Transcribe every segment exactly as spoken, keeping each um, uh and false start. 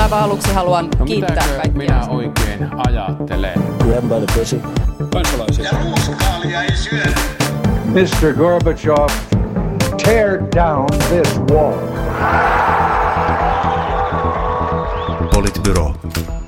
aivan aluksi haluan no, kiittää kaikkia. minä oikein ajattelen? Grab by the pussy. Kansalaisia. Ja ruuskaalia ei syödä. mister Gorbachev, tear down this wall. Politbyro.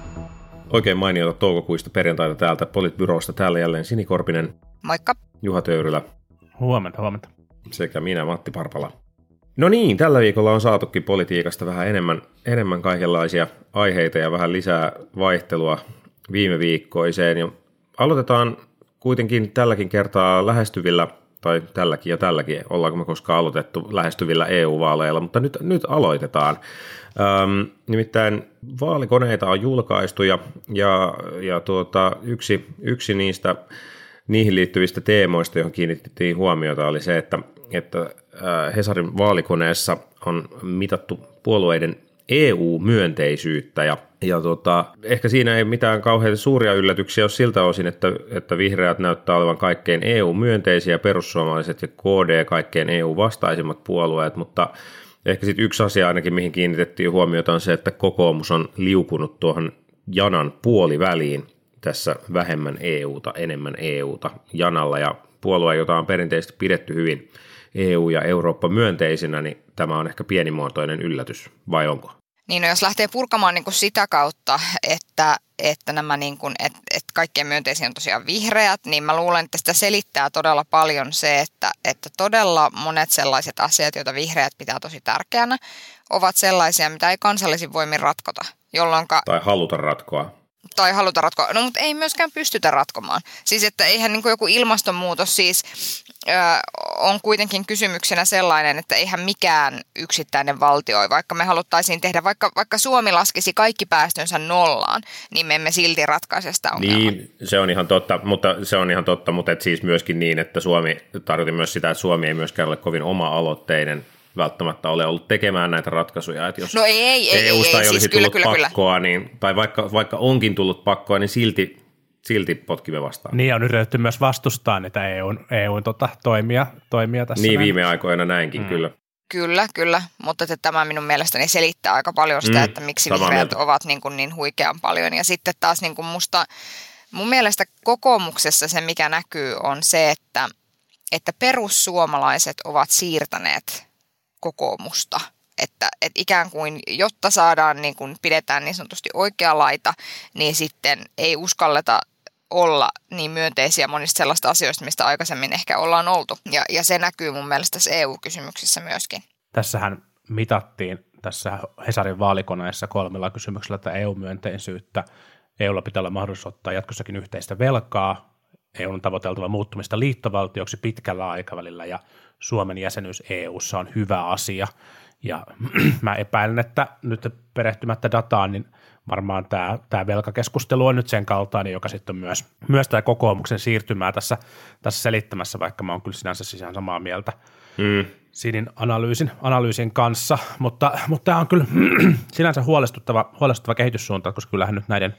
Oikein mainiota toukokuista perjantaita täältä Politbyrosta. Täällä jälleen Sini Korpinen. Moikka. Juha Töyrylä. Huomenta, huomenta. Sekä minä, Matti Parpala. No niin, tällä viikolla on saatukin politiikasta vähän enemmän, enemmän kaikenlaisia aiheita ja vähän lisää vaihtelua viime viikkoiseen. Ja aloitetaan kuitenkin tälläkin kertaa lähestyvillä, tai tälläkin ja tälläkin, ollaanko me koskaan aloitettu lähestyvillä E U-vaaleilla, mutta nyt, nyt aloitetaan. Ähm, nimittäin vaalikoneita on julkaistu ja, ja, ja tuota, yksi, yksi niistä niihin liittyvistä teemoista, johon kiinnitettiin huomiota, oli se, että, että Hesarin vaalikoneessa on mitattu puolueiden E U-myönteisyyttä ja, ja tota, ehkä siinä ei mitään kauhean suuria yllätyksiä ole siltä osin, että, että vihreät näyttää olevan kaikkein E U-myönteisiä, perussuomalaiset ja K D kaikkein E U-vastaisimmat puolueet, mutta ehkä sitten yksi asia ainakin, mihin kiinnitettiin huomiota, on se, että kokoomus on liukunut tuohon janan puoliväliin tässä vähemmän E U:ta, enemmän E U:ta janalla, ja puolue, jota on perinteisesti pidetty hyvin E U- ja Eurooppa-myönteisinä, niin tämä on ehkä pienimuotoinen yllätys, vai onko? Niin, no jos lähtee purkamaan niin kuin sitä kautta, että, että nämä niin kuin, että, että kaikkein myönteisin on tosiaan vihreät, niin mä luulen, että sitä selittää todella paljon se, että, että todella monet sellaiset asiat, joita vihreät pitää tosi tärkeänä, ovat sellaisia, mitä ei kansallisin voimin ratkota, jolloinka... Tai haluta ratkoa. Tai haluta ratkoa. No, mutta ei myöskään pystytä ratkomaan. Siis, että eihän niin kuin joku ilmastonmuutos siis ö, on kuitenkin kysymyksenä sellainen, että eihän mikään yksittäinen valtio, vaikka me haluttaisiin tehdä, vaikka, vaikka Suomi laskisi kaikki päästönsä nollaan, niin me emme silti ratkaise sitä ongelmaa. Niin, se on ihan totta, mutta se on ihan totta, mutta et siis myöskin niin, että Suomi, tarkoitin myös sitä, että Suomi ei myöskään ole kovin oma-aloitteinen välttämättä ole ollut tekemään näitä ratkaisuja, että jos no ei, ei, ei, E U:sta ei, ei, ei olisi siis tullut kyllä, pakkoa, kyllä. niin, tai vaikka, vaikka onkin tullut pakkoa, niin silti, silti potkimme vastaan. Niin on yritetty myös vastustaa niitä E U:n, E U:n tota, toimia, toimia tässä. Niin näin. viime aikoina näinkin, mm. kyllä. Kyllä, kyllä, mutta että tämä minun mielestäni selittää aika paljon sitä, mm, että miksi vihreät mieltä. ovat niin, kuin niin huikean paljon. Ja sitten taas niin kuin musta, mun mielestä kokoomuksessa se, mikä näkyy, on se, että, että perussuomalaiset ovat siirtäneet kokoomusta, että, että ikään kuin jotta saadaan niin kuin pidetään niin sanotusti oikea laita, niin sitten ei uskalleta olla niin myönteisiä monista sellaista asioista, mistä aikaisemmin ehkä ollaan oltu. Ja, ja se näkyy mun mielestä tässä E U-kysymyksissä myöskin. Tässähän mitattiin tässä Hesarin vaalikoneessa kolmella kysymyksellä, että E U-myönteisyyttä. E U:lla pitää olla mahdollisuus ottaa jatkossakin yhteistä velkaa. E U:n tavoiteltava muuttumista liittovaltioksi pitkällä aikavälillä ja Suomen jäsenyys E U:ssa on hyvä asia. Ja mä epäilen, että nyt perehtymättä dataan, niin varmaan tämä, tämä velkakeskustelu on nyt sen kaltainen, joka sitten on myös, myös tämä kokoomuksen siirtymää tässä, tässä selittämässä, vaikka mä oon kyllä sinänsä sisään samaa mieltä mm. Sinin analyysin, analyysin kanssa. Mutta, mutta tämä on kyllä sinänsä huolestuttava, huolestuttava kehityssuunta, koska kyllähän nyt näiden,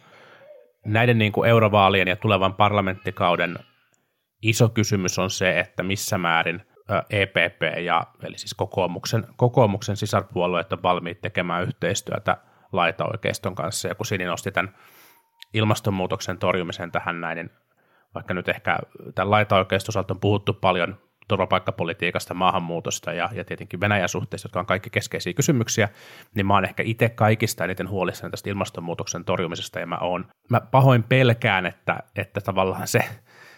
näiden niin kuin eurovaalien ja tulevan parlamenttikauden iso kysymys on se, että missä määrin E P P ja eli siis kokoomuksen, kokoomuksen sisarpuolueet on valmiit tekemään yhteistyötä laitaoikeiston kanssa, ja kun Sini nosti tämän ilmastonmuutoksen torjumisen tähän näin, niin vaikka nyt ehkä tämän laitaoikeiston osalta on puhuttu paljon turvapaikkapolitiikasta, maahanmuutosta ja, ja tietenkin Venäjän suhteista, jotka on kaikki keskeisiä kysymyksiä, niin mä oon ehkä itse kaikista eniten huolissani tästä ilmastonmuutoksen torjumisesta, ja mä oon, mä pahoin pelkään, että, että tavallaan se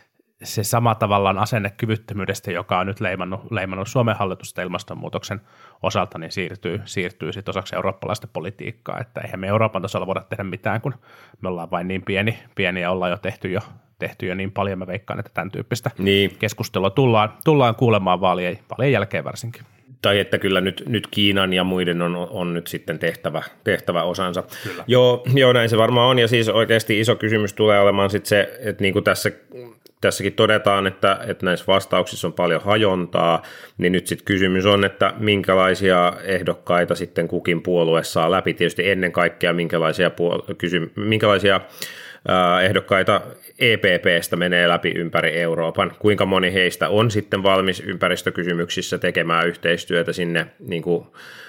se sama tavallaan asennekyvyttömyydestä, joka on nyt leimannut, leimannut Suomen hallitusta ilmastonmuutoksen osalta, niin siirtyy, siirtyy sitten osaksi eurooppalaista politiikkaa, että eihän me Euroopan tasolla voida tehdä mitään, kun me ollaan vain niin pieni, pieni ja ollaan jo tehty jo, tehty jo niin paljon, mä veikkaan, että tämän tyyppistä niin. keskustelua tullaan, tullaan kuulemaan vaalien, vaalien jälkeen varsinkin. Tai että kyllä nyt, nyt Kiinan ja muiden on, on nyt sitten tehtävä, tehtävä osansa. Joo, joo, näin se varmaan on, ja siis oikeasti iso kysymys tulee olemaan sitten se, että niin kuin tässä Tässäkin todetaan, että, että näissä vastauksissa on paljon hajontaa, niin nyt sitten kysymys on, että minkälaisia ehdokkaita sitten kukin puolue saa läpi. Tietysti ennen kaikkea minkälaisia, puol- kysy- minkälaisia ehdokkaita E P P:stä menee läpi ympäri Euroopan. Kuinka moni heistä on sitten valmis ympäristökysymyksissä tekemään yhteistyötä sinne niin kuin,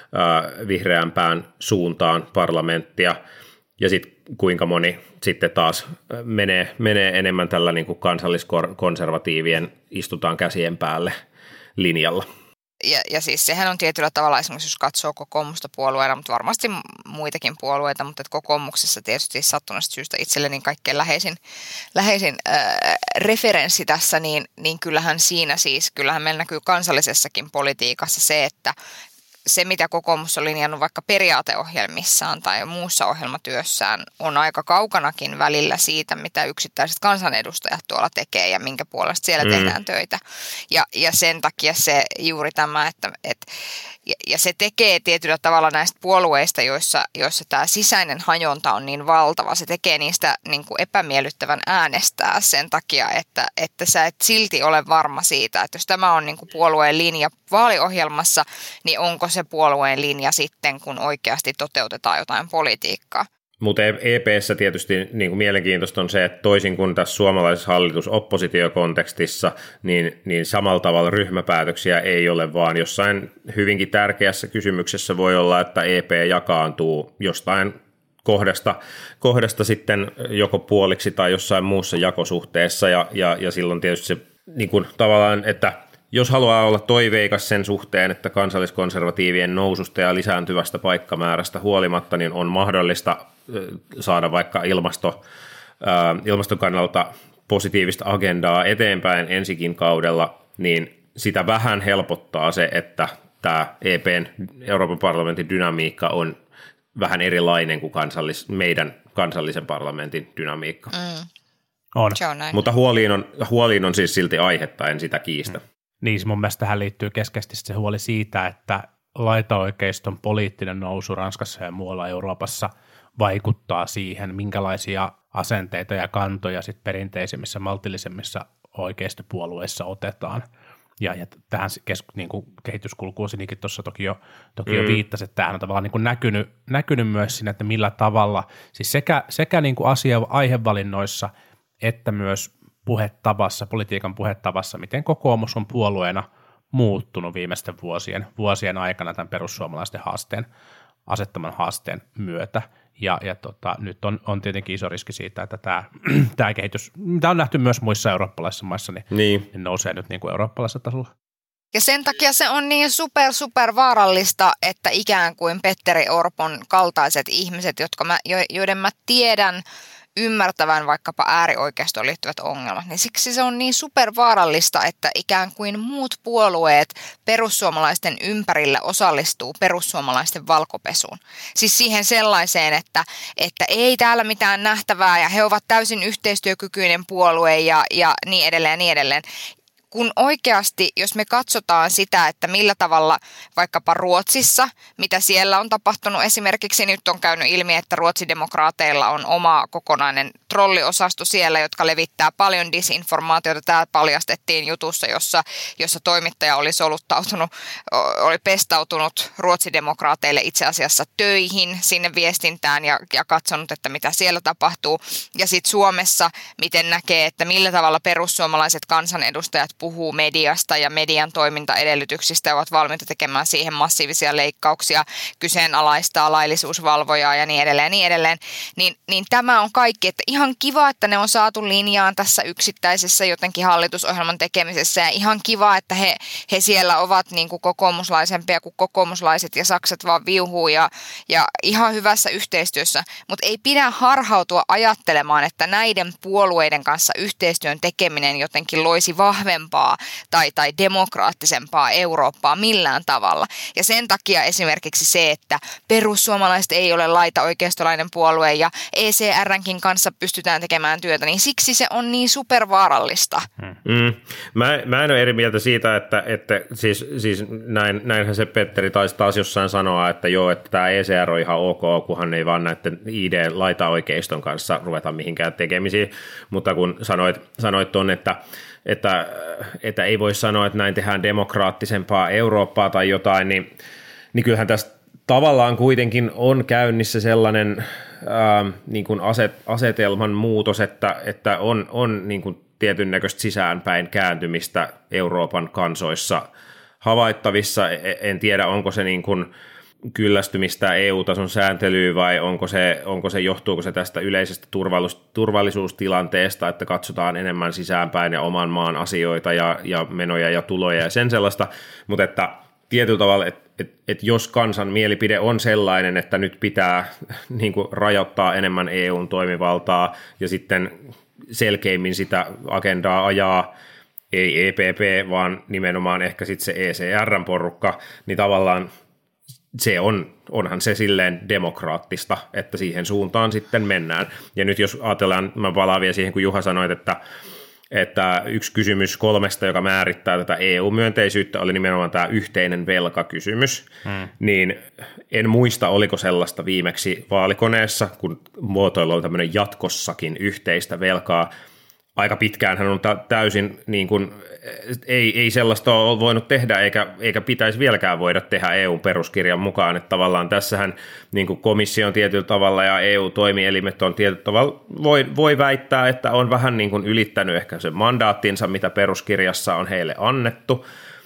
äh, vihreämpään suuntaan parlamenttia, ja sitten kuinka moni sitten taas menee, menee enemmän tällä niin kuin kansalliskonservatiivien istutaan käsien päälle linjalla. Ja, ja siis sehän on tietyllä tavalla, esimerkiksi jos katsoo kokoomusta puolueena, mutta varmasti muitakin puolueita, mutta kokoomuksessa tietysti sattuneesta syystä itselleni kaikkein läheisin, läheisin äh, referenssi tässä, niin, niin kyllähän siinä siis, kyllähän meillä näkyy kansallisessakin politiikassa se, että se, mitä kokoomus on linjannut vaikka periaateohjelmissaan tai muussa ohjelmatyössään, on aika kaukanakin välillä siitä, mitä yksittäiset kansanedustajat tuolla tekee ja minkä puolesta siellä mm. tehdään töitä. Ja, ja sen takia se juuri tämä, että, että ja, ja se tekee tietyllä tavalla näistä puolueista, joissa, joissa tämä sisäinen hajonta on niin valtava, se tekee niistä niin kuin epämiellyttävän äänestää sen takia, että, että sä et silti ole varma siitä, että jos tämä on niin kuin puolueen linja vaaliohjelmassa, niin onko se puolueen linja sitten, kun oikeasti toteutetaan jotain politiikkaa. Mutta E P:ssä tietysti niin kuin mielenkiintoista on se, että toisin kuin tässä suomalaisessa hallitus-oppositiokontekstissa, niin, niin samalla tavalla ryhmäpäätöksiä ei ole, vaan jossain hyvinkin tärkeässä kysymyksessä voi olla, että E P jakaantuu jostain kohdasta, kohdasta sitten joko puoliksi tai jossain muussa jakosuhteessa, ja, ja, ja silloin tietysti se niin kuin tavallaan, että jos haluaa olla toiveikas sen suhteen, että kansalliskonservatiivien noususta ja lisääntyvästä paikkamäärästä huolimatta, niin on mahdollista saada vaikka ilmasto, äh, ilmaston kannalta positiivista agendaa eteenpäin ensikin kaudella, niin sitä vähän helpottaa se, että tämä E P:n Euroopan parlamentin dynamiikka on vähän erilainen kuin kansallis, meidän kansallisen parlamentin dynamiikka. Mm. On. Mutta huoliin on, huoliin on siis silti aihetta, en sitä kiistä. Mm. Niin, mun mielestä tähän liittyy keskeisesti se huoli siitä, että laitaoikeiston poliittinen nousu Ranskassa ja muualla Euroopassa vaikuttaa siihen, minkälaisia asenteita ja kantoja sit perinteisemmissä, maltillisemmissa oikeistopuolueissa otetaan. Ja, ja tähän kes, niin kuin kehityskulkuun Sinikin tuossa toki jo, toki mm. jo viittasi, että tämähän on tavallaan niin kuin näkynyt, näkynyt myös siinä, että millä tavalla, siis sekä, sekä niin kuin asia aihevalinnoissa, että myös puhetavassa, politiikan puhetavassa, miten kokoomus on puolueena muuttunut viimeisten vuosien, vuosien aikana tämän perussuomalaisten haasteen, asettaman haasteen myötä. Ja, ja tota, nyt on, on tietenkin iso riski siitä, että tämä, tämä kehitys, mitä on nähty myös muissa eurooppalaisissa maissa, niin, niin. niin nousee nyt niin kuin eurooppalaisella tasolla. Ja sen takia se on niin super, super vaarallista, että ikään kuin Petteri Orpon kaltaiset ihmiset, jotka mä, joiden mä tiedän ymmärtävän vaikkapa äärioikeistoon liittyvät ongelmat, niin siksi se on niin supervaarallista, että ikään kuin muut puolueet perussuomalaisten ympärillä osallistuu perussuomalaisten valkopesuun. Siis siihen sellaiseen, että, että ei täällä mitään nähtävää ja he ovat täysin yhteistyökykyinen puolue ja, ja niin edelleen ja niin edelleen. Kun oikeasti, jos me katsotaan sitä, että millä tavalla vaikkapa Ruotsissa, mitä siellä on tapahtunut, esimerkiksi nyt on käynyt ilmi, että ruotsidemokraateilla on oma kokonainen trolliosasto siellä, jotka levittää paljon disinformaatiota. Tämä paljastettiin jutussa, jossa, jossa toimittaja oli soluttautunut, oli pestautunut ruotsidemokraateille itse asiassa töihin sinne viestintään ja, ja katsonut, että mitä siellä tapahtuu. Ja sitten Suomessa, miten näkee, että millä tavalla perussuomalaiset kansanedustajat puhuu mediasta ja median toimintaedellytyksistä ja ovat valmiita tekemään siihen massiivisia leikkauksia, kyseenalaistaa laillisuusvalvojaa ja niin edelleen, niin edelleen. Niin, niin tämä on kaikki, että ihan kiva, että ne on saatu linjaan tässä yksittäisessä jotenkin hallitusohjelman tekemisessä ja ihan kiva, että he, he siellä ovat niin kuin kokoomuslaisempia kuin kokoomuslaiset ja sakset vaan viuhuu ja, ja ihan hyvässä yhteistyössä, mutta ei pidä harhautua ajattelemaan, että näiden puolueiden kanssa yhteistyön tekeminen jotenkin loisi vahvempaa tai, tai demokraattisempaa Eurooppaa millään tavalla. Ja sen takia esimerkiksi se, että perussuomalaiset ei ole laita-oikeistolainen puolue ja E C R:nkin kanssa pystytään tekemään työtä, niin siksi se on niin supervaarallista. Mm. Mä, mä en ole eri mieltä siitä, että, että siis, siis näin, näinhän se Petteri taisi taas jossain sanoa, että joo, että tämä E C R on ihan ok, kunhan ei vaan näiden I D-laita-oikeiston kanssa ruveta mihinkään tekemisiin, mutta kun sanoit, sanoit ton, että Että, että ei voi sanoa, että näin tehdään demokraattisempaa Eurooppaa tai jotain, niin, niin kyllähän tässä tavallaan kuitenkin on käynnissä sellainen ähm, niin kuin aset, asetelman muutos, että, että on, on niin kuin tietyn näköistä sisäänpäin kääntymistä Euroopan kansoissa havaittavissa. En tiedä, onko se niin kuin kyllästymistä E U-tason sääntelyyn vai onko se, onko se, johtuuko se tästä yleisestä turvallisuustilanteesta, että katsotaan enemmän sisäänpäin ja oman maan asioita ja, ja menoja ja tuloja ja sen sellaista, mutta että tietyllä tavalla, että et, et jos kansan mielipide on sellainen, että nyt pitää niin kuin rajoittaa enemmän E U:n toimivaltaa ja sitten selkeimmin sitä agendaa ajaa ei E P P, vaan nimenomaan ehkä sitten se E C R-porukka, niin tavallaan se on, onhan se silleen demokraattista, että siihen suuntaan sitten mennään. Ja nyt jos ajatellaan, mä palaan vielä siihen, kun Juha sanoi, että, että yksi kysymys kolmesta, joka määrittää tätä E U-myönteisyyttä, oli nimenomaan tämä yhteinen velkakysymys, hmm. niin en muista, oliko sellaista viimeksi vaalikoneessa, kun muotoilu on tämmöinen jatkossakin yhteistä velkaa. Aika pitkään hän on täysin, niin kuin, ei, ei sellaista ole voinut tehdä, eikä, eikä pitäisi vieläkään voida tehdä E U-peruskirjan mukaan, että tavallaan tässähän niin kuin komissio on tietyllä tavalla ja E U-toimielimet on tietyllä tavalla, voi, voi väittää, että on vähän niin kuin ylittänyt ehkä sen mandaattinsa, mitä peruskirjassa on heille annettu,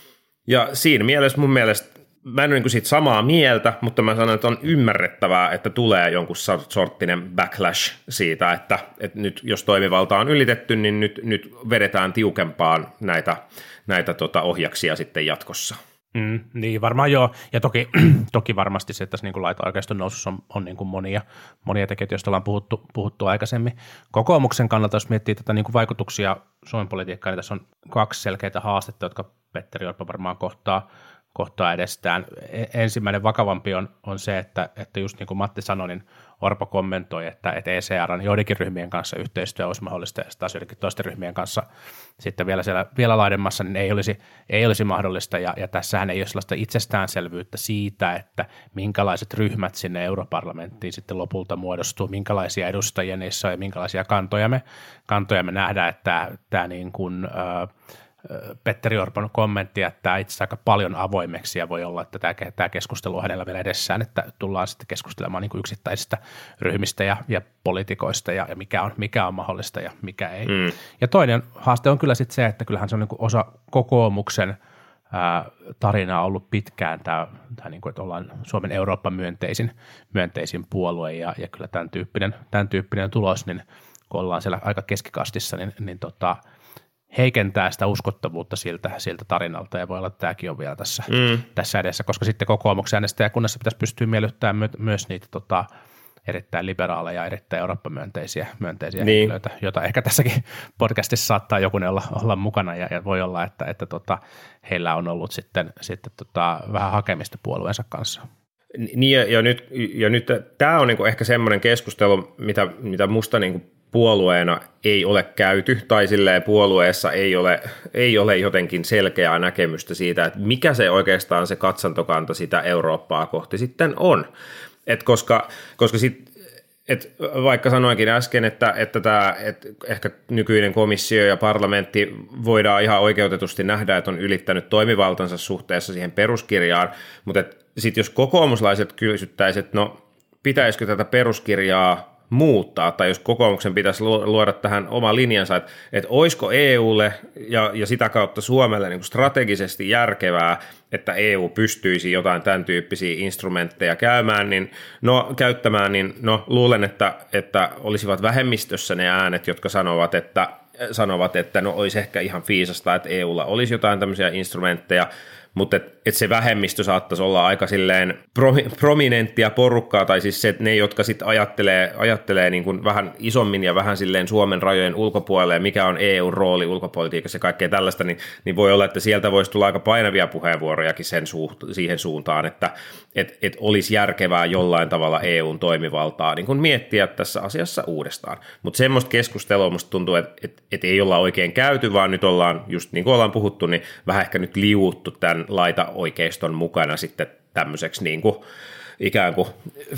ja siinä mielessä mun mielestä mä en ole niin siitä samaa mieltä, mutta mä sanon, että on ymmärrettävää, että tulee jonkun sorttinen backlash siitä, että, että nyt jos toimivalta on ylitetty, niin nyt, nyt vedetään tiukempaan näitä, näitä tota ohjaksia sitten jatkossa. Mm, niin varmaan joo, ja toki, toki varmasti se, että tässä niin laita-oikeiston nousussa on, on niin kuin monia, monia tekijöitä, joista ollaan puhuttu, puhuttu aikaisemmin. Kokoomuksen kannalta, jos miettii tätä niin kuin vaikutuksia Suomen politiikkaan, niin tässä on kaksi selkeitä haastetta, jotka Petteri Orpo varmaan kohtaa, kohtaa edestään. Ensimmäinen vakavampi on, on se, että, että just niin kuin Matti sanoi, niin Orpo kommentoi, että, että E C R:n joidenkin ryhmien kanssa yhteistyö olisi mahdollista, ja taas joidenkin toisten ryhmien kanssa sitten vielä siellä vielä laidemmassa, niin ei olisi, ei olisi mahdollista, ja, ja tässähän ei ole sellaista itsestäänselvyyttä siitä, että minkälaiset ryhmät sinne europarlamenttiin sitten lopulta muodostuu, minkälaisia edustajia niissä on, ja minkälaisia kantoja me, kantoja me nähdään, että tämä, tämä niin kuin, äh, Petteri Orpon kommentti jättää itse aika paljon avoimeksi, ja voi olla, että tämä, tämä keskustelu on hänellä vielä edessään, että tullaan sitten keskustelemaan niin kuin yksittäisistä ryhmistä ja, ja poliitikoista ja, ja mikä, on, mikä on mahdollista ja mikä ei. Mm. Ja toinen haaste on kyllä sitten se, että kyllähän se on niin kuin osa kokoomuksen ää, tarinaa ollut pitkään, tämä, tämä niin kuin, että ollaan Suomen Eurooppa-myönteisin myönteisin puolue, ja, ja kyllä tämän tyyppinen, tämän tyyppinen tulos, niin kun ollaan siellä aika keskikastissa, niin, niin tota, heikentää sitä uskottavuutta siltä, siltä tarinalta, ja voi olla, että tämäkin on vielä tässä, mm. tässä edessä, koska sitten kokoomuksen äänestäjäkunnassa pitäisi pystyä miellyttämään my- myös niitä tota, erittäin liberaaleja, erittäin Eurooppa-myönteisiä myönteisiä niin. henkilöitä, joita ehkä tässäkin podcastissa saattaa jokunen olla, olla mukana, ja, ja voi olla, että, että tota, heillä on ollut sitten, sitten tota, vähän hakemista puolueensa kanssa. Niin, ja, ja nyt, ja nyt tämä on niinku ehkä semmoinen keskustelu, mitä, mitä musta niinku puolueena ei ole käyty, tai silleen puolueessa ei ole, ei ole jotenkin selkeää näkemystä siitä, että mikä se oikeastaan se katsantokanta sitä Eurooppaa kohti sitten on. Et koska koska sit, et vaikka sanoinkin äsken, että, että tämä, et ehkä nykyinen komissio ja parlamentti voidaan ihan oikeutetusti nähdä, että on ylittänyt toimivaltansa suhteessa siihen peruskirjaan, mutta sitten jos kokoomuslaiset kysyttäisiin, että no pitäisikö tätä peruskirjaa muuttaa, tai jos kokoomuksen pitäisi luoda tähän oma linjansa, että, että olisiko E U:lle ja, ja sitä kautta Suomelle niin kuin strategisesti järkevää, että E U pystyisi jotain tämän tyyppisiä instrumentteja käymään, niin no, käyttämään, niin no, luulen, että, että olisivat vähemmistössä ne äänet, jotka sanovat, että, sanovat, että no olisi ehkä ihan fiisasta, että E U:lla olisi jotain tämmöisiä instrumentteja, mutta et, et se vähemmistö saattaisi olla aika silleen prominenttia porukkaa, tai siis se, että ne, jotka sitten ajattelee, ajattelee niin kuin vähän isommin ja vähän silleen Suomen rajojen ulkopuolelle, mikä on E U:n rooli ulkopolitiikassa ja kaikkea tällaista, niin, niin voi olla, että sieltä voisi tulla aika painavia puheenvuorojakin sen suht, siihen suuntaan, että et, et olisi järkevää jollain tavalla E U:n toimivaltaa niin kuin miettiä tässä asiassa uudestaan. Mutta semmoista keskustelua musta tuntuu, että et, et ei olla oikein käyty, vaan nyt ollaan, just niin kuin ollaan puhuttu, niin vähän ehkä nyt liuuttu tämän laita-oikeiston mukana sitten tämmöiseksi niin kuin ikään kuin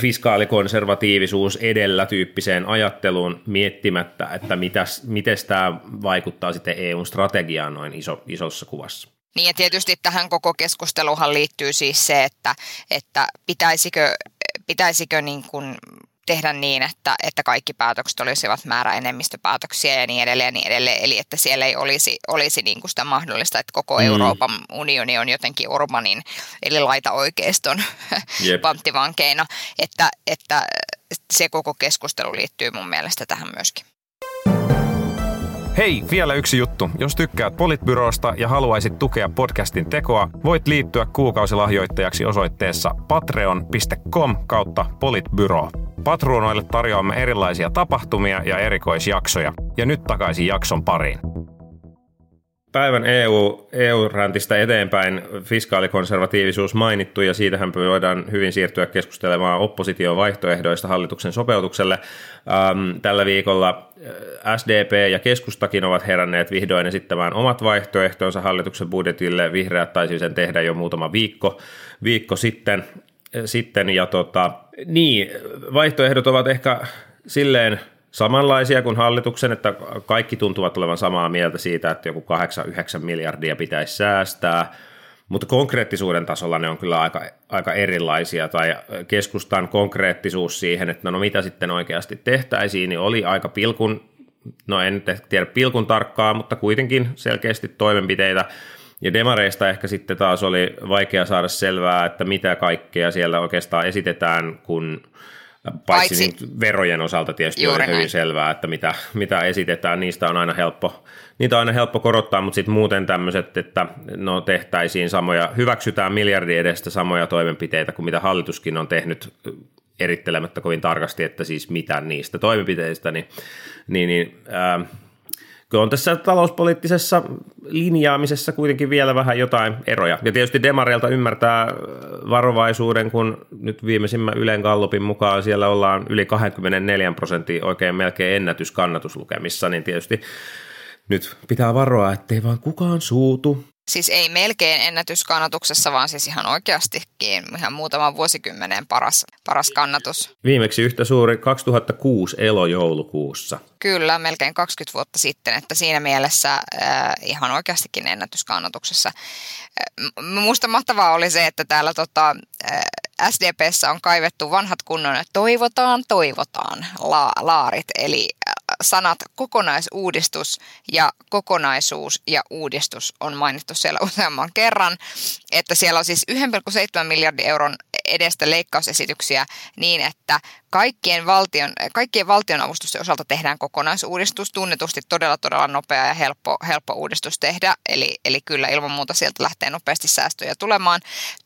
fiskaalikonservatiivisuus edellä tyyppiseen ajatteluun miettimättä, että mitäs, mites tämä vaikuttaa sitten E U:n strategiaan noin iso, isossa kuvassa. Niin ja tietysti tähän koko keskusteluhan liittyy siis se, että, että pitäisikö, pitäisikö niin kuin tehdä niin, että, että kaikki päätökset olisivat määräenemmistöpäätöksiä ja niin edelleen ja niin edelleen. Eli että siellä ei olisi, olisi niin kuin sitä mahdollista, että koko mm. Euroopan unioni on jotenkin Orbanin, eli laitaoikeiston yep. panttivankeina. Että, että se koko keskustelu liittyy mun mielestä tähän myöskin. Hei, vielä yksi juttu. Jos tykkäät Politbyrosta ja haluaisit tukea podcastin tekoa, voit liittyä kuukausilahjoittajaksi osoitteessa patreon piste com kautta politbyro. Patruunoille tarjoamme erilaisia tapahtumia ja erikoisjaksoja. Ja nyt takaisin jakson pariin. Päivän E U, E U-räntistä eteenpäin fiskaalikonservatiivisuus mainittu, ja siitähän voidaan hyvin siirtyä keskustelemaan opposition vaihtoehdoista hallituksen sopeutukselle. Ähm, tällä viikolla S D P ja keskustakin ovat heränneet vihdoin esittämään omat vaihtoehtonsa hallituksen budjetille. Vihreät taisi sen tehdä jo muutama viikko, viikko sitten, sitten ja tota, niin, vaihtoehdot ovat ehkä silleen samanlaisia kuin hallituksen, että kaikki tuntuvat olevan samaa mieltä siitä, että joku kahdeksan yhdeksän miljardia pitäisi säästää, mutta konkreettisuuden tasolla ne on kyllä aika, aika erilaisia, tai keskustan konkreettisuus siihen, että no mitä sitten oikeasti tehtäisiin, niin oli aika pilkun, no en tiedä pilkun tarkkaa, mutta kuitenkin selkeästi toimenpiteitä, ja demareista ehkä sitten taas oli vaikea saada selvää, että mitä kaikkea siellä oikeastaan esitetään, kun paitsi niin verojen osalta tietysti oli hyvin selvää, että mitä, mitä esitetään, niistä on aina helppo, niitä on aina helppo korottaa, mutta sitten muuten tämmöiset, että no tehtäisiin samoja, hyväksytään miljardi edestä samoja toimenpiteitä kuin mitä hallituskin on tehnyt erittelemättä kovin tarkasti, että siis mitä niistä toimenpiteistä, niin, niin, niin ää, on tässä talouspoliittisessa linjaamisessa kuitenkin vielä vähän jotain eroja. Ja tietysti demareilta ymmärtää varovaisuuden, kun nyt viimeisimmän Ylen gallupin mukaan siellä ollaan yli kaksikymmentäneljä prosenttia oikein melkein ennätyskannastuslukemissa, niin tietysti nyt pitää varoa, ettei vaan kukaan suutu. Siis ei melkein ennätyskannatuksessa, vaan siis ihan oikeastikin ihan muutaman vuosikymmenen paras, paras kannatus. Viimeksi yhtä suuri kaksituhattakuusi elojoulukuussa. Kyllä, melkein kaksikymmentä vuotta sitten, että siinä mielessä äh, ihan oikeastikin ennätyskannatuksessa. Äh, Minusta mahtavaa oli se, että täällä tota, äh, S D P:ssä on kaivettu vanhat kunnon toivotaan, toivotaan la- laarit, eli sanat kokonaisuudistus ja kokonaisuus ja uudistus on mainittu siellä useamman kerran, että siellä on siis yksi pilkku seitsemän miljardin euron edestä leikkausesityksiä niin, että kaikkien, valtion, kaikkien valtionavustusten osalta tehdään kokonaisuudistus, tunnetusti todella todella nopea ja helppo, helppo uudistus tehdä, eli, eli kyllä ilman muuta sieltä lähtee nopeasti säästöjä tulemaan.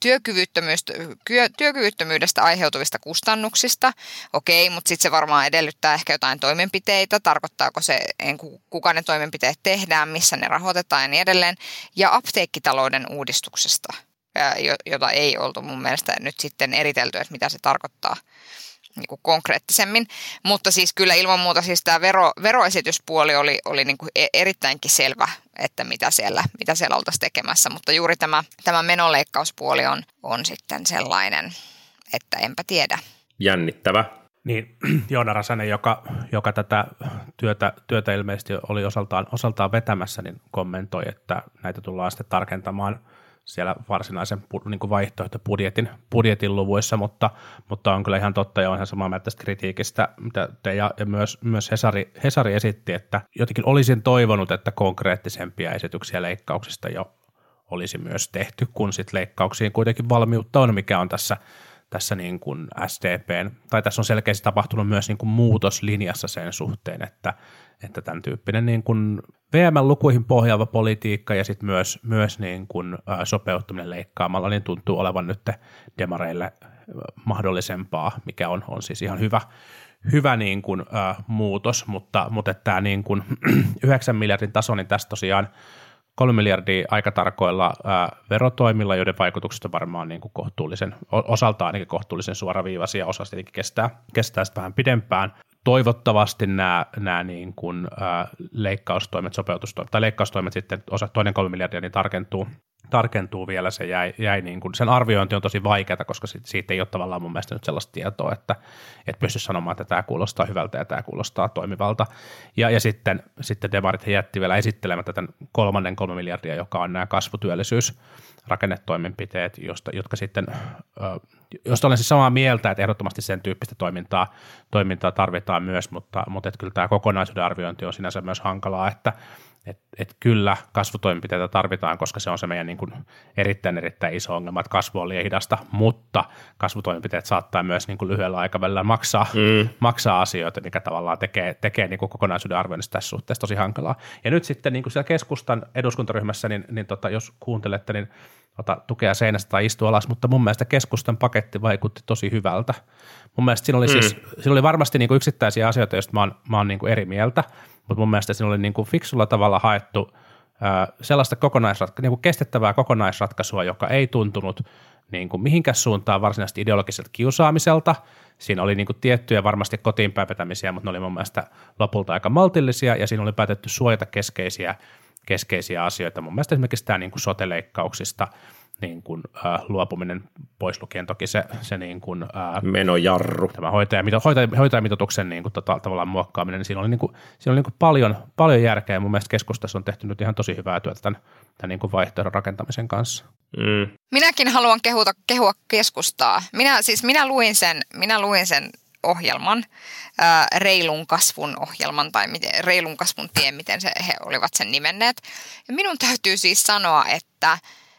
Työkyvyttömyydestä aiheutuvista kustannuksista, okei, mutta sitten se varmaan edellyttää ehkä jotain toimenpiteitä, tarkoittaako se, kuka ne toimenpiteet tehdään, missä ne rahoitetaan ja niin edelleen, ja apteekkitalouden uudistuksesta, jota ei oltu mun mielestä nyt sitten eritelty, että mitä se tarkoittaa niin kuin konkreettisemmin, mutta siis kyllä ilman muuta siis tämä vero, veroesityspuoli oli, oli niin kuin erittäinkin selvä, että mitä siellä, mitä siellä oltaisiin tekemässä, mutta juuri tämä, tämä menoleikkauspuoli on, on sitten sellainen, että enpä tiedä. Jännittävä. Niin, Joona Räsänen, joka, joka tätä työtä, työtä ilmeisesti oli osaltaan, osaltaan vetämässä, niin kommentoi, että näitä tullaan sitten tarkentamaan siellä varsinaisen niin kuin vaihtoehtobudjetin budjetin luvuissa, mutta, mutta on kyllä ihan totta ja on ihan samaa mieltä tästä kritiikistä, mitä te ja, ja myös, myös Hesari, Hesari esitti, että jotenkin olisin toivonut, että konkreettisempia esityksiä leikkauksista jo olisi myös tehty, kun sitten leikkauksiin kuitenkin valmiutta on, mikä on tässä, tässä niin kuin S D P:n, tai tässä on selkeästi tapahtunut myös niin kuin muutos linjassa sen suhteen, että, että tämän tyyppinen niin kuin V M-lukuihin pohjaava politiikka ja sitten myös, myös niin kuin sopeuttaminen leikkaamalla niin tuntuu olevan nyt demareille mahdollisempaa, mikä on, on siis ihan hyvä, hyvä niin kuin, äh, muutos, mutta, mutta tämä niin kuin yhdeksän miljardin taso, niin tässä tosiaan kolme miljardia aikatarkoilla ää, verotoimilla, joiden vaikutukset on varmaan niin kuin kohtuullisen, osaltaan ainakin kohtuullisen suoraviivaisia, osa tietenkin kestää, kestää sitä vähän pidempään. Toivottavasti nämä, nämä niin kuin, ää, leikkaustoimet, sopeutustoimet, tai leikkaustoimet sitten, osa, toinen kolme miljardia, niin tarkentuu, tarkentuu vielä, se jäi, jäi niin kuin, sen arviointi on tosi vaikeaa, koska siitä ei ole tavallaan mun mielestä nyt sellaista tietoa, että et pysty sanomaan, että tämä kuulostaa hyvältä ja tämä kuulostaa toimivalta. Ja, ja sitten, sitten demarit jätti vielä esittelemättä tämän kolmannen kolme miljardia, joka on nämä kasvutyöllisyys, rakennetoimenpiteet, josta, jotka sitten, josta olen siis samaa mieltä, että ehdottomasti sen tyyppistä toimintaa, toimintaa tarvitaan myös, mutta, mutta että kyllä tämä kokonaisuuden arviointi on sinänsä myös hankalaa, että Että et kyllä kasvutoimenpiteitä tarvitaan, koska se on se meidän niin kuin erittäin erittäin iso ongelma, että kasvu on liian hidasta, mutta kasvutoimenpiteet saattaa myös niin kuin lyhyellä aikavälillä maksaa, mm. maksaa asioita, mikä tavallaan tekee, tekee niin kuin kokonaisuuden arvioinnista tässä suhteessa tosi hankalaa. Ja nyt sitten niin kuin siellä keskustan eduskuntaryhmässä, niin, niin tota, jos kuuntelette, niin ota tukea seinästä tai istu alas, mutta mun mielestä keskustan paketti vaikutti tosi hyvältä. Mun mielestä siinä oli, mm. siis, siinä oli varmasti niin kuin yksittäisiä asioita, joista mä oon, mä oon niin kuin eri mieltä, mutta mun mielestä siinä oli niin kuin fiksulla tavalla haettu ää, sellaista kokonaisratka- niin kuin kestettävää kokonaisratkaisua, joka ei tuntunut niin kuin mihinkään suuntaan varsinaisesti ideologiselta kiusaamiselta. Siinä oli niin kuin tiettyjä varmasti kotiinpäinvetämisiä, mutta ne oli mun mielestä lopulta aika maltillisia, ja siinä oli päätetty suojata keskeisiä, keskeisiä asioita. Mun mielestä esimerkiksi tämä niin kuin sote-leikkauksista niin kuin, äh, luopuminen, pois lukien toki se, se niin kuin, äh, menojarru. Tämä hoitajamito, hoitaj, hoitajamitoituksen niin kuin, tota, tavallaan muokkaaminen, niin siinä oli, niin kuin, siinä oli niin kuin paljon, paljon järkeä, ja mun mielestä keskustassa on tehty nyt ihan tosi hyvää työtä tämän, tämän niin kuin vaihtoehdon rakentamisen kanssa. Mm. Minäkin haluan kehuta, kehua keskustaa. Minä, siis minä luin sen, minä luin sen ohjelman, ää, reilun kasvun ohjelman tai miten, reilun kasvun tie, miten se, he olivat sen nimenneet. Ja minun täytyy siis sanoa, että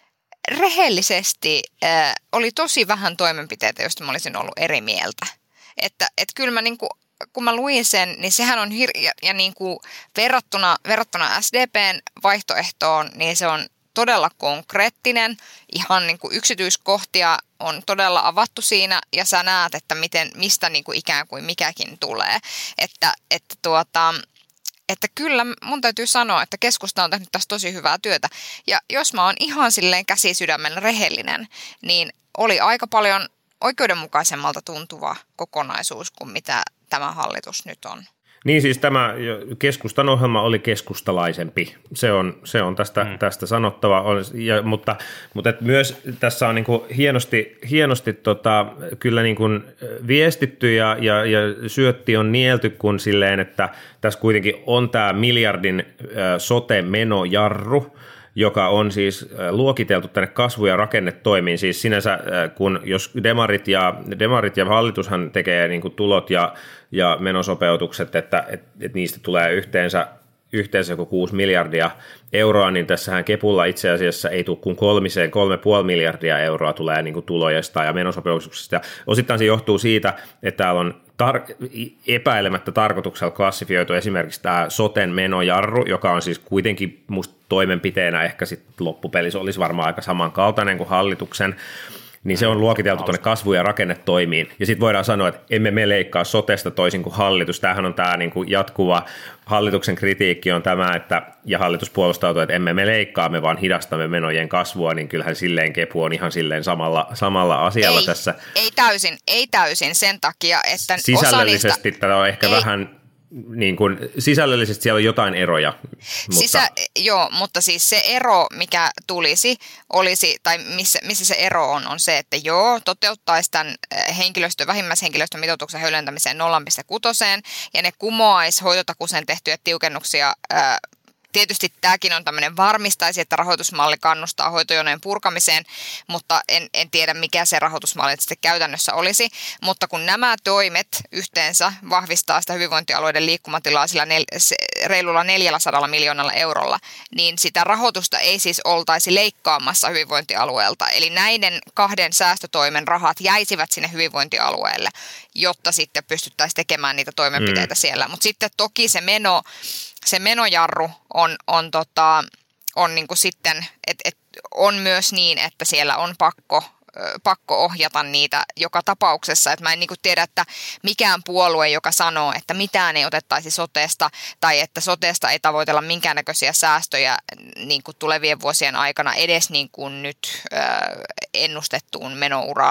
rehellisesti äh, oli tosi vähän toimenpiteitä, joista mä olisin ollut eri mieltä. Että et kyllä mä niinku, kun mä luin sen, niin sehän on hir- ja, ja niinku verrattuna, verrattuna S D P:n vaihtoehtoon, niin se on todella konkreettinen. Ihan niinku yksityiskohtia on todella avattu siinä, ja sä näet, että miten, mistä niinku ikään kuin mikäkin tulee. Että, että tuota... Että kyllä mun täytyy sanoa, että keskusta on tehnyt tässä tosi hyvää työtä. Ja jos mä oon ihan silleen käsisydämellä rehellinen, niin oli aika paljon oikeudenmukaisemmalta tuntuva kokonaisuus kuin mitä tämä hallitus nyt on. Niin siis tämä keskustan ohjelma oli keskustalaisempi, se on, se on tästä, mm. tästä sanottava, on, ja, mutta, mutta et myös tässä on niin kuin hienosti, hienosti tota, kyllä niin kuin viestitty ja, ja, ja syötti on nielty kun silleen, että tässä kuitenkin on tämä miljardin äh, sote-menojarru, joka on siis luokiteltu tänne kasvu- ja rakennetoimiin. Siis sinänsä, kun jos demarit ja, demarit ja hallitushan tekee niin kuin tulot ja, ja menosopeutukset, että et, et niistä tulee yhteensä, yhteensä joku kuusi miljardia euroa, niin tässähän Kepulla itse asiassa ei tule kuin kolmiseen, kolme puoli miljardia euroa tulee niin kuin tuloista ja menosopeutuksesta. Ja osittain se johtuu siitä, että täällä on tar- epäilemättä tarkoituksella klassifioitu esimerkiksi tämä soten menojarru, joka on siis kuitenkin musta toimenpiteenä ehkä sitten loppupelissä olisi varmaan aika samankaltainen kuin hallituksen, niin se on luokiteltu tuonne kasvu- ja rakennetoimiin. Ja sitten voidaan sanoa, että emme me leikkaa sotesta toisin kuin hallitus. Tämähän on tämä niinku jatkuva hallituksen kritiikki on tämä, että, ja hallitus puolustautuu, että emme me leikkaa, me vaan hidastamme menojen kasvua, niin kyllähän silleen Kepu on ihan silleen samalla, samalla asialla ei, tässä. Ei täysin, ei täysin sen takia, että sisällöllisesti osa niistä, tätä on ehkä ei, vähän... Niin kuin, sisällöllisesti siellä on jotain eroja. Mutta... Sisä, joo, mutta siis se ero, mikä tulisi, olisi, tai missä, missä se ero on, on se, että joo, toteuttaisi tämän henkilöstön, vähimmäishenkilöstön mitoituksen höylentämiseen nolla pilkku kuusi, ja ne kumoaisi hoitotakuuseen tehtyjä tiukennuksia. Ää, Tietysti tämäkin on tämmöinen varmistaisi, että rahoitusmalli kannustaa hoitojonojen purkamiseen, mutta en, en tiedä mikä se rahoitusmalli sitten käytännössä olisi. Mutta kun nämä toimet yhteensä vahvistaa sitä hyvinvointialueiden liikkumatilaa sillä nel, se, reilulla neljäsataa miljoonalla eurolla, niin sitä rahoitusta ei siis oltaisi leikkaamassa hyvinvointialueelta. Eli näiden kahden säästötoimen rahat jäisivät sinne hyvinvointialueelle, jotta sitten pystyttäisiin tekemään niitä toimenpiteitä mm. siellä. Mutta sitten toki se meno... Se menojarru on, on, tota, on niinku sitten, et, et on myös niin, että siellä on pakko, pakko ohjata niitä joka tapauksessa. Et mä en niinku tiedä, että mikään puolue, joka sanoo, että mitään ei otettaisi sotesta tai että sotesta ei tavoitella minkäännäköisiä säästöjä niinku tulevien vuosien aikana edes niin kuin nyt äh, ennustettuun menouraan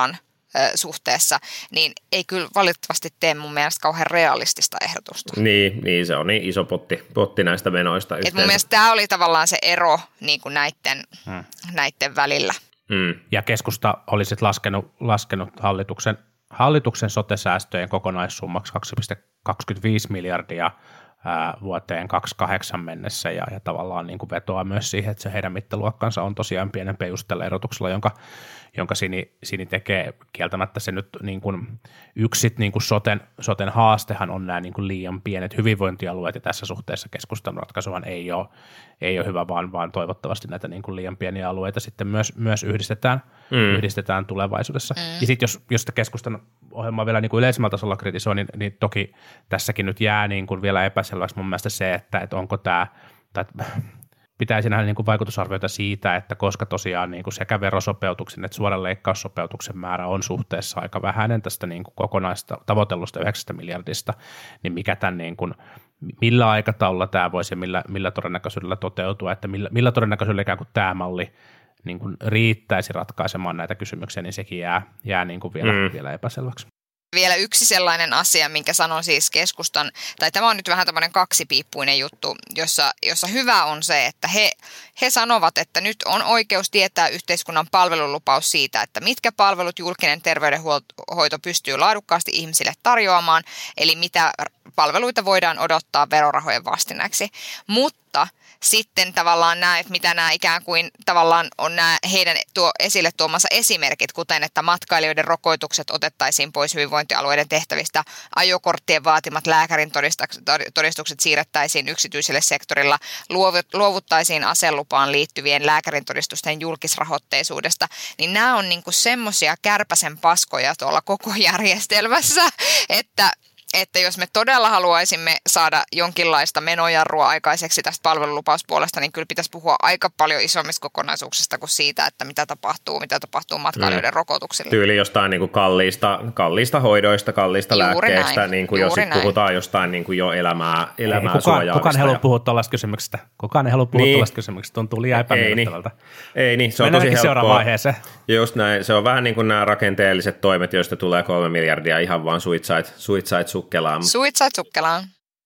suhteessa, niin ei kyllä valitettavasti tee mun mielestä kauhean realistista ehdotusta. Niin, niin se on niin iso potti, potti näistä menoista. Et mun mielestä tämä oli tavallaan se ero niin kuin näiden, hmm. näiden välillä. Hmm. Ja keskusta oli sitten laskenut, laskenut hallituksen, hallituksen sote-säästöjen kokonaissummaksi kaksi pilkku kaksikymmentäviisi miljardia ää, vuoteen kaksikymmentäkahdeksan mennessä ja, ja tavallaan niin kuin vetoaa myös siihen, että se heidän mittaluokkansa on tosiaan pienempi just tällä erotuksella, jonka, jonka Sini, Sini tekee. Kieltämättä se nyt niin kuin yksit niin kuin soten, soten haastehan on nämä niin kuin liian pienet hyvinvointialueet ja tässä suhteessa keskustan ratkaisuhan ei ole, ei ole hyvä, vaan, vaan toivottavasti näitä niin kuin liian pieniä alueita sitten myös, myös yhdistetään, mm. yhdistetään tulevaisuudessa. Mm. Ja sitten jos, jos sitä keskustan ohjelmaa vielä niin kuin yleisemmällä tasolla kritisoi, niin, niin toki tässäkin nyt jää niin kuin vielä epäselväksi mun mielestä se, että, että onko tämä, tai pitäisi nähdä niin kuin vaikutusarvioita siitä, että koska tosiaan niin kuin sekä verosopeutuksen että suoran leikkaussopeutuksen määrä on suhteessa aika vähäinen tästä niin kuin kokonaista tavoitellusta yhdeksästä miljardista, niin mikä tämän niin kuin, millä aikataululla tämä voisi ja millä, millä todennäköisyydellä toteutua, että millä, millä todennäköisyydellä ikään kuin tämä malli niin kuin riittäisi ratkaisemaan näitä kysymyksiä, niin sekin jää, jää niin kuin vielä, mm. vielä epäselväksi. Vielä yksi sellainen asia, minkä sanon siis keskustan, tai tämä on nyt vähän tämmöinen kaksipiippuinen juttu, jossa, jossa hyvä on se, että he, he sanovat, että nyt on oikeus tietää yhteiskunnan palvelulupaus siitä, että mitkä palvelut julkinen terveydenhoito pystyy laadukkaasti ihmisille tarjoamaan, eli mitä palveluita voidaan odottaa verorahojen vastineeksi, mutta sitten tavallaan nämä, että mitä nämä ikään kuin tavallaan on nämä heidän tuo, esille tuomansa esimerkit, kuten että matkailijoiden rokotukset otettaisiin pois hyvinvointialueiden tehtävistä, ajokorttien vaatimat lääkärin todistukset siirrettäisiin yksityiselle sektorilla, luovuttaisiin aselupaan liittyvien lääkärin todistusten julkisrahoitteisuudesta, niin nämä on niin kuin semmoisia kärpäsen paskoja tuolla koko järjestelmässä, että että jos me todella haluaisimme saada jonkinlaista menojarrua aikaiseksi tästä palvelulupauspuolesta, niin kyllä pitäisi puhua aika paljon isommista kokonaisuuksista kuin siitä, että mitä tapahtuu, mitä tapahtuu matkailijoiden mm. rokotuksille. Tyyli jostain niin kuin kalliista, kalliista hoidoista, kalliista Juuri lääkkeistä, näin. niin kuin jos puhutaan jostain niin kuin jo elämää, elämää ei, suojaavista. Kukaan ei halua puhua tuollaista kysymyksestä. Kukaan ei halua puhua niin. tuollaista kysymyksestä. Tuntuu liian epämiellyttävältä. Ei, ei niin, se on tosi helppoa. Vaiheeseen. Just näin. Se on vähän niin kuin nämä rakenteelliset toimet, joista tulee kolme miljardia ihan vaan suitsait, suitsait sukkelaan. Suitsait sukkelaan.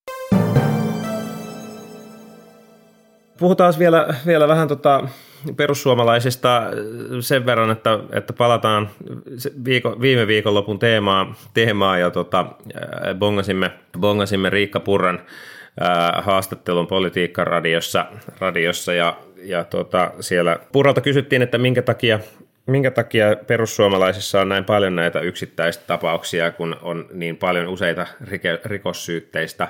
Puhutaan vielä, vielä vähän tota perussuomalaisista sen verran, että, että palataan viiko, viime viikonlopun teemaa, teemaa ja tota, bongasimme, bongasimme Riikka Purran ää, haastattelun Politiikka-radiossa radiossa ja, ja tota, siellä Purralta kysyttiin, että minkä takia Minkä takia perussuomalaisissa on näin paljon näitä yksittäistapauksia, kun on niin paljon useita rikossyytteistä,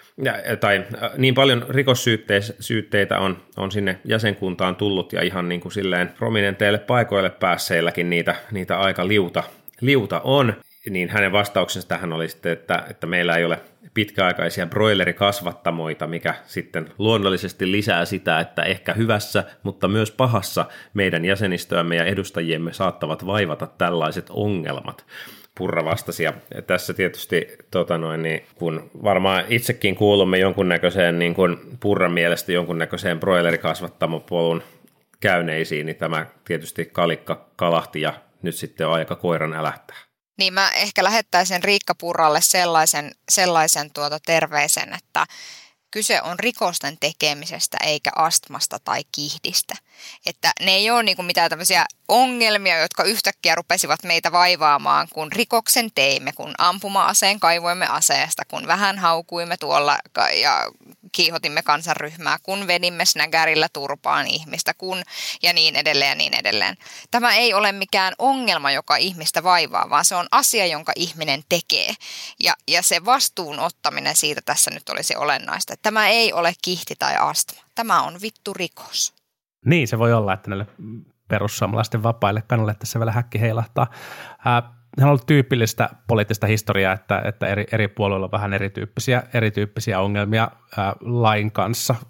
tai niin paljon rikossyytteitä on, on sinne jäsenkuntaan tullut ja ihan niin kuin silleen prominenteille paikoille päässeilläkin niitä, niitä aika liuta, liuta on, niin hänen vastauksensa tähän oli sitten, että, että meillä ei ole pitkäaikaisia broilerikasvattamoita, mikä sitten luonnollisesti lisää sitä, että ehkä hyvässä, mutta myös pahassa meidän jäsenistöämme ja edustajiemme saattavat vaivata tällaiset ongelmat. Purra vastasi, ja tässä tietysti, tota noin, niin kun varmaan itsekin kuulumme jonkunnäköiseen, niin kuin Purran mielestä jonkunnäköiseen broilerikasvattamopolun käyneisiin, niin tämä tietysti kalikka kalahti, ja nyt sitten on aika koiran älähtää. Niin mä ehkä lähettäisin Riikka Purralle sellaisen, sellaisen tuota terveisen, että kyse on rikosten tekemisestä eikä astmasta tai kihdistä. Että ne ei ole niinku mitään tämmöisiä ongelmia, jotka yhtäkkiä rupesivat meitä vaivaamaan, kun rikoksen teimme, kun ampuma-aseen kaivoimme aseesta, kun vähän haukuimme tuolla ja kiihotimme kansanryhmää, kun vedimme snägärillä turpaan ihmistä, kun ja niin edelleen ja niin edelleen. Tämä ei ole mikään ongelma, joka ihmistä vaivaa, vaan se on asia, jonka ihminen tekee. Ja, ja se vastuun ottaminen siitä tässä nyt olisi olennaista. Tämä ei ole kihti tai astma. Tämä on vittu rikos. Niin, se voi olla, että näille perussuomalaisten vapaille kannalle tässä vielä häkki heilahtaa. Hän on ollut tyypillistä poliittista historiaa, että, että eri, eri puolueilla on vähän erityyppisiä, erityyppisiä ongelmia ää, lain kanssa.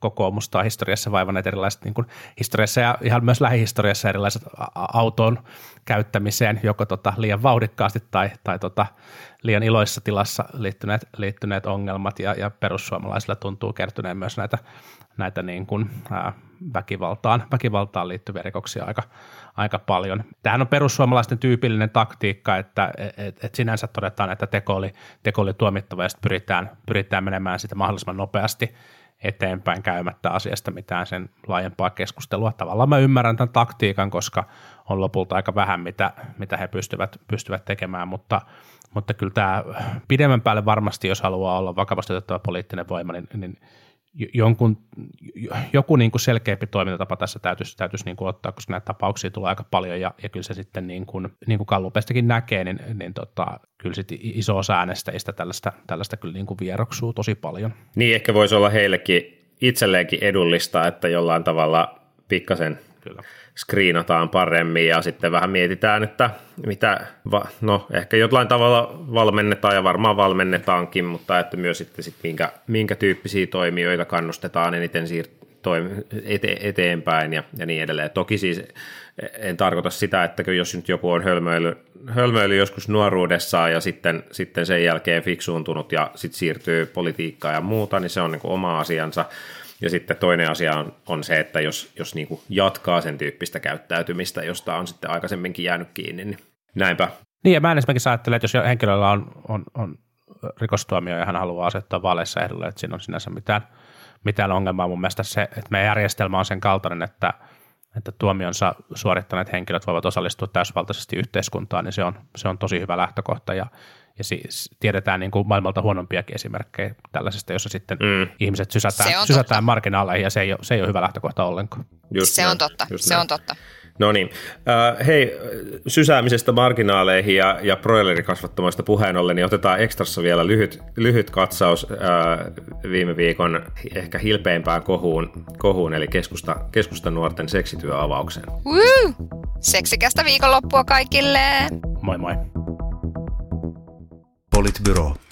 kokoomusta on historiassa vaivanneet erilaiset niin kuin historiassa ja ihan myös lähihistoriassa erilaiset auton käyttämiseen, joko tota liian vauhdikkaasti tai, tai tota liian iloisessa tilassa liittyneet, liittyneet ongelmat, ja, ja perussuomalaisilla tuntuu kertyneen myös näitä, näitä niin kuin, ää, väkivaltaan, väkivaltaan liittyviä rikoksia aika, aika paljon. Tämähän on perussuomalaisten tyypillinen taktiikka, että et, et sinänsä todetaan, että teko oli, teko oli tuomittava, ja sitten pyritään, pyritään menemään sitä mahdollisimman nopeasti eteenpäin käymättä asiasta mitään sen laajempaa keskustelua. Tavallaan mä ymmärrän tämän taktiikan, koska on lopulta aika vähän, mitä, mitä he pystyvät, pystyvät tekemään, mutta, mutta kyllä tämä pidemmän päälle varmasti, jos haluaa olla vakavasti otettava poliittinen voima, niin, niin jonkun, joku niin kuin selkeämpi toimintatapa tässä täytyisi, täytyisi niin kuin ottaa, koska näitä tapauksia tulee aika paljon, ja, ja kyllä se sitten niin kuin, niin kuin Gallupeistakin näkee, niin, niin tota, kyllä sitten iso osa äänestäjistä tällaista, tällaista kyllä niin kuin vieroksuu tosi paljon. Niin, ehkä voisi olla heillekin itselleenkin edullista, että jollain tavalla pikkasen kyllä screenataan paremmin ja sitten vähän mietitään, että mitä, va, no ehkä jollain tavalla valmennetaan ja varmaan valmennetaankin, mutta että myös sitten sit minkä, minkä tyyppisiä toimijoita kannustetaan eniten siir- toim- ete- eteenpäin ja, ja niin edelleen. Toki siis en tarkoita sitä, että jos nyt joku on hölmöily, hölmöily joskus nuoruudessaan ja sitten, sitten sen jälkeen fiksuuntunut ja sitten siirtyy politiikkaan ja muuta, niin se on niin kuin oma asiansa. Ja sitten toinen asia on, on se, että jos, jos niin kuin jatkaa sen tyyppistä käyttäytymistä, josta on sitten aikaisemminkin jäänyt kiinni, niin näinpä. Niin, ja mä en esimerkiksi ajattele, että jos henkilöllä on, on, on rikostuomio ja hän haluaa asettaa vaaleissa ehdolle, että siinä on sinänsä mitään, mitään ongelmaa. Mun mielestä se, että meidän järjestelmä on sen kaltainen, että, että tuomionsa suorittaneet henkilöt voivat osallistua täysvaltaisesti yhteiskuntaan, niin se on, se on tosi hyvä lähtökohta, ja Ja siis tiedetään niin kuin maailmalta huonompiakin esimerkkejä tällaisesta, jossa sitten mm. ihmiset sysätään, sysätään marginaaleihin, ja se ei, ole, se ei ole hyvä lähtökohta ollenkaan. Just se näin, on totta, se näin. on totta. No niin. Äh, hei, sysäämisestä marginaaleihin ja, ja broilerikasvattamoista puheen ollen, niin otetaan ekstrassa vielä lyhyt, lyhyt katsaus äh, viime viikon ehkä hilpeimpään kohuun, kohuun eli keskusta, keskustan nuorten seksityöavaukseen. Woo! Seksikästä viikonloppua kaikille! Moi moi! Politbyro.